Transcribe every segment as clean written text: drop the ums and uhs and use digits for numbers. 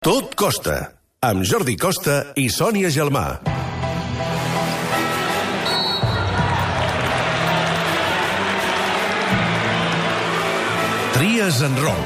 Tot costa, amb Jordi Costa i Sònia Gelmà. Tries en Roll.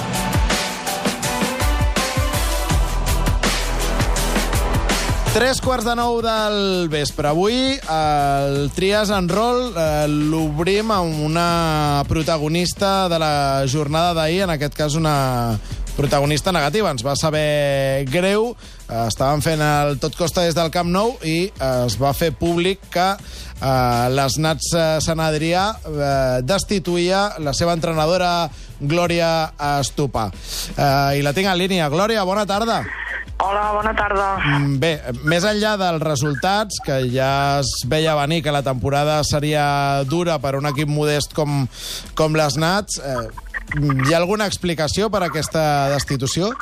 Tres quarts de 9 del vespre. Avui el Tries en Roll l'obrim amb una protagonista de la jornada d'ahir, en aquest cas una protagonista negativa. Ens va saber greu, estaven fent el Tot Costa des del Camp Nou i es va fer públic que les Nats Sant Adrià destituïa la seva entrenadora Glòria Estupa. I la tinc en línia. Glòria, bona tarda. Hola, bona tarda. Bé, més enllà dels resultats, que ja es veia venir que la temporada seria dura per un equip modest com les Nats, hi ha alguna explicació per aquesta destitució?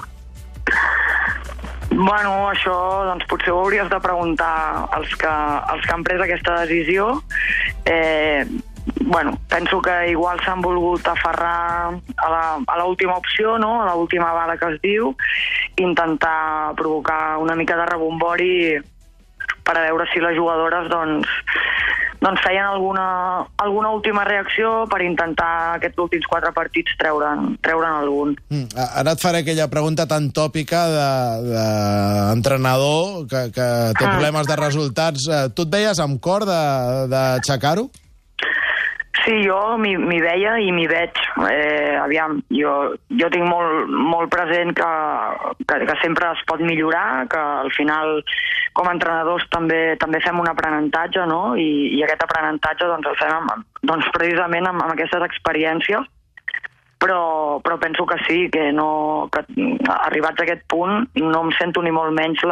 Bueno, això doncs, potser ho hauries de preguntar als que han pres aquesta decisió. Bueno, penso que igual s'han volgut aferrar a l'última opció, no? A l'última bala que es diu, intentar provocar una mica de rebombori per a veure si les jugadores doncs feien alguna última reacció per intentar aquests últims 4 partits treure'n algun. Ara et faré aquella pregunta tan tòpica d'entrenador que té problemes de resultats. Tu et veies amb cor d'aixecar-ho? Sí, jo m'hi veia i m'hi veig. Aviam, jo tinc molt present que sempre es pot millorar, que al final com a entrenadors també fem un aprenentatge, no? I aquest aprenentatge doncs, el fem precisament amb aquestes experiències, però penso que sí, que arribats a aquest punt no em sento ni molt menys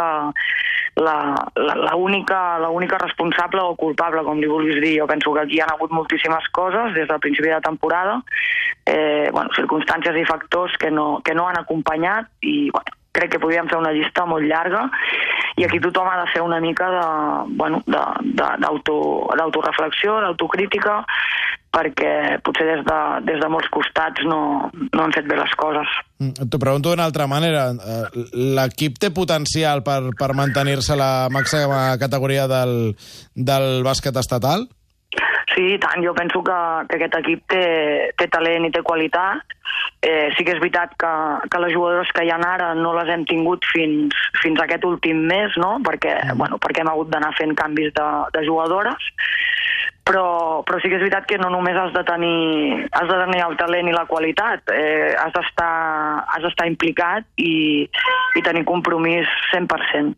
l'única responsable o culpable, com li vulguis dir. Jo penso que aquí hi ha hagut moltíssimes coses des del principi de temporada, circumstàncies i factors que no han acompanyat i crec que podríem fer una llista molt llarga i aquí tothom ha de fer una mica d'autoreflexió, d'autocrítica, perquè potser des de molts costats no han fet bé les coses. T'ho pregunto d'una altra manera. L'equip té potencial per mantenir-se a la màxima categoria del bàsquet estatal? Sí, i tant. Jo penso que aquest equip té talent i té qualitat. Sí que és veritat que les jugadores que hi ha ara no les hem tingut fins aquest últim mes, no? Perquè hem hagut d'anar fent canvis de jugadores. Però sí que és veritat que no només has de tenir el talent i la qualitat, has d'estar implicat i tenir compromís 100%.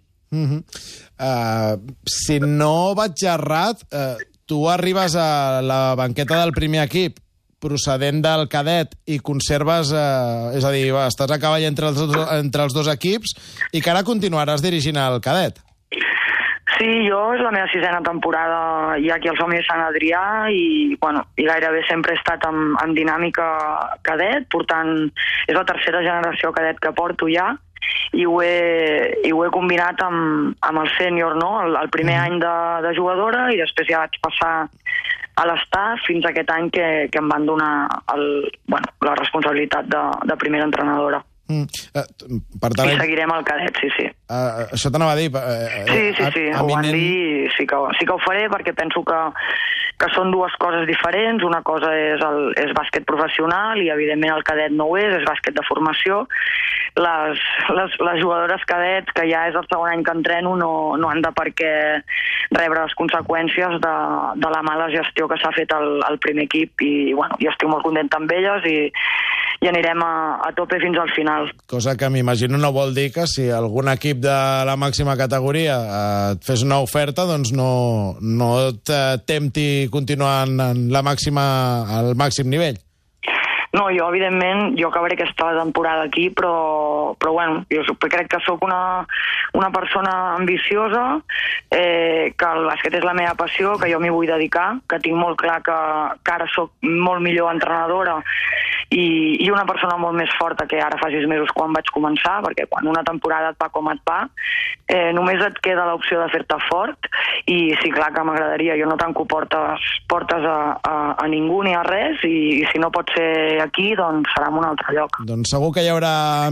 Si no vaig errat, tu arribes a la banqueta del primer equip procedent del cadet i conserves, és a dir, estàs a cavall entre els dos equips i que ara continuaràs dirigint el cadet. Sí, jo és la meva 6a temporada ja aquí al Somni Sant Adrià i gairebé sempre he estat en dinàmica cadet, portant, és la 3a generació cadet que porto ja i ho he combinat amb el sènior, no? El primer any de jugadora i després ja vaig passar a l'estaf fins a aquest any que em van donar la responsabilitat de primera entrenadora. Per tant, i seguirem al cadet, sí. Això t'anava a dir. Sí, ho van dir, sí que ho faré perquè penso que són dues coses diferents. Una cosa és bàsquet professional i evidentment el cadet no ho és bàsquet de formació. Les jugadores cadets, que ja és el segon any que entreno, no han de per què rebre les conseqüències de la mala gestió que s'ha fet al primer equip i jo estic molt contenta amb elles i anirem a tope fins al final. Cosa que m'imagino no vol dir que si algun equip de la màxima categoria et fes una oferta, doncs no et tempti continuar al màxim nivell. No, jo, evidentment, acabaré aquesta temporada aquí, però jo crec que sóc una persona ambiciosa, que el bàsquet és la meva passió, que jo m'hi vull dedicar, que tinc molt clar que ara sóc molt millor entrenadora i una persona molt més forta que ara fa 6 mesos quan vaig començar, perquè quan una temporada et va com et va, només et queda l'opció de fer-te fort i sí, clar que m'agradaria. Jo no tanco portes a ningú ni a res i si no pot ser aquí, doncs serà en un altre lloc. Doncs segur que hi haurà més oportunitats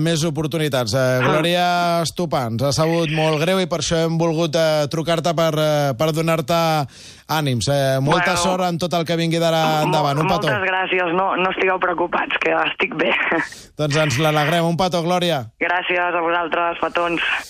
oportunitats. Glòria Estopà, ens ha sabut molt greu i per això hem volgut trucar-te per donar-te ànims. Molta sort en tot el que vingui d'ara endavant. Un petó. Moltes gràcies, no estigueu preocupats, que estic bé. Doncs ens l'alegrem. Un petó, Glòria. Gràcies a vosaltres, petons.